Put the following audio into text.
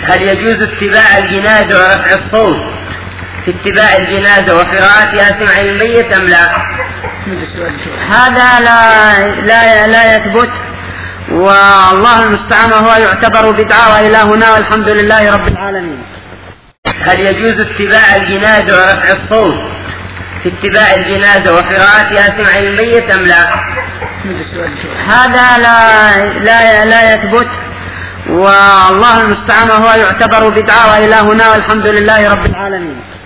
هل يجوز اتباع الجنازة ورفع الصوت في اتباع الجنازة وقراءتها سمع الميت أم لا؟ هذا لا يثبت، والله المستعان، وهو يعتبر بدعة وإلهنا والحمد لله رب العالمين. هل يجوز اتباع الجنازة ورفع الصوت في اتباع الجنازة وقراءتها سمع الميت أم لا؟ هذا لا يثبت، والله المستعان، وهو يعتبر بدعة وإلهنا والحمد لله رب العالمين.